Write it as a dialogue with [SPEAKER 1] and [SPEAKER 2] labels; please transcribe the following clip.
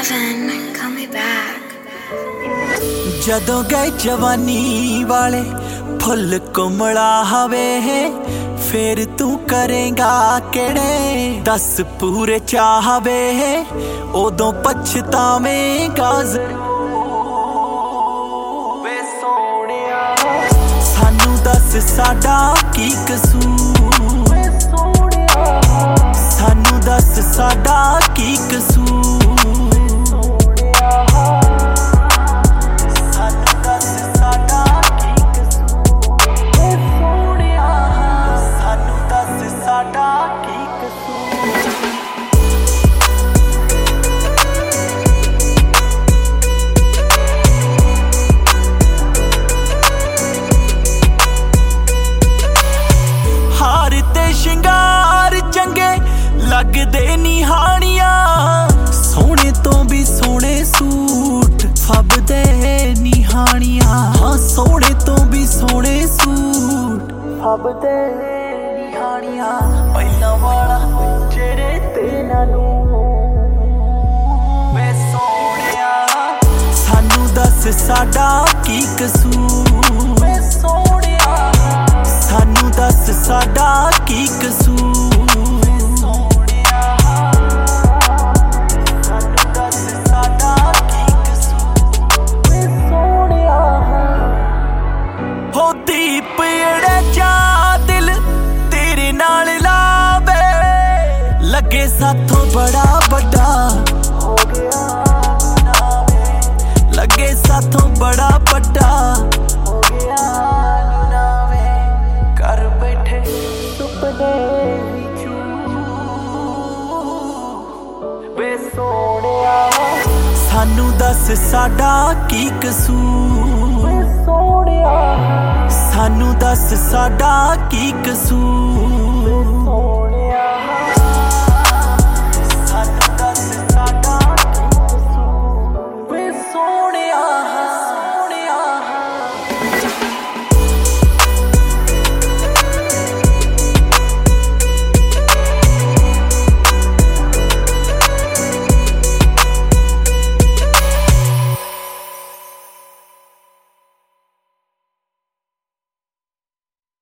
[SPEAKER 1] Kevin, call me back.
[SPEAKER 2] ਜਦੋਂ ਗਏ ਜਵਾਨੀ ਵਾਲੇ ਫੁੱਲ ਕੁਮਲਾ ਹਵੇ ਫੇਰ ਤੂੰ ਕਰੇਗਾ ਕਿਹੜੇ ਦੱਸ ਪੂਰੇ ਚਾਹਵੇ ਉਦੋਂ ਪਛਤਾਵੇਂਗਾ ਜ਼ਰੂਰ ਵੇ ਸੋਹਣਿਆ ਸਾਨੂੰ ਦੱਸ ਸਾਡਾ ਕੀ ਕਸੂਰ ਵੇ ਸੋਹਣਿਆ ਸਾਨੂੰ ਦੱਸ ਸਾਡਾ ਕੀ ਕਸੂਰ ਸ਼ਿੰਗਾਰ ਚੰਗੇ ਲੱਗਦੇ ਨਿਹਾਣੀਆਂ ਸੋਹਣੇ ਤੋਂ ਵੀ ਸੋਹਣੇ ਸੂਟ ਫੱਬਦੇ ਨਿਹਾਣੀਆਂ ਹਾਂ ਸੋਹਣੇ ਤੋਂ ਵੀ ਸੋਹਣੇ ਸੂਟ ਫੱਬਦੇ ਨਿਹਾਣੀਆਂ ਪਹਿਲਾਂ ਵਾਲਾ ਚਿਹਰੇ ਤੇ ਨਾਲੋਂ ਵੇ ਸੋਹਣਿਆ ਸਾਨੂੰ ਦੱਸ ਸਾਡਾ ਕੀ ਕਸੂਰ ਵੇ ਸੋਹਣਿਆ ਸਾਨੂੰ ਦੱਸ ਸਾਡਾ ਕੀ ਕਸੂਰ ਸੋਹਣਿਆ ਸਾਨੂੰ ਦੱਸ ਸਾਡਾ ਕੀ ਕਸੂਰ ਵੇ ਸੋਹਣਿਆ ਹੋ ਦੀਪ ਜਿਹੜੇ ਚਾ ਦਿਲ ਤੇਰੇ ਨਾਲ ਲਾਵੇ ਲੱਗੇ ਸਾਥੋਂ ਬੜਾ ਵੱਡਾ ਹੋ ਗਿਆ ਲੱਗੇ ਸਾਥੋਂ ਬੜਾ ਵੱਡਾ ਹੋ ਗਿਆ ਵੇ ਸੋਹਣਿਆ ਸਾਨੂੰ ਦੱਸ ਸਾਡਾ ਕੀ ਕਸੂਰ ਵੇ ਸੋਹਣਿਆ ਸਾਨੂੰ ਦੱਸ ਸਾਡਾ ਕੀ ਕਸੂਰ।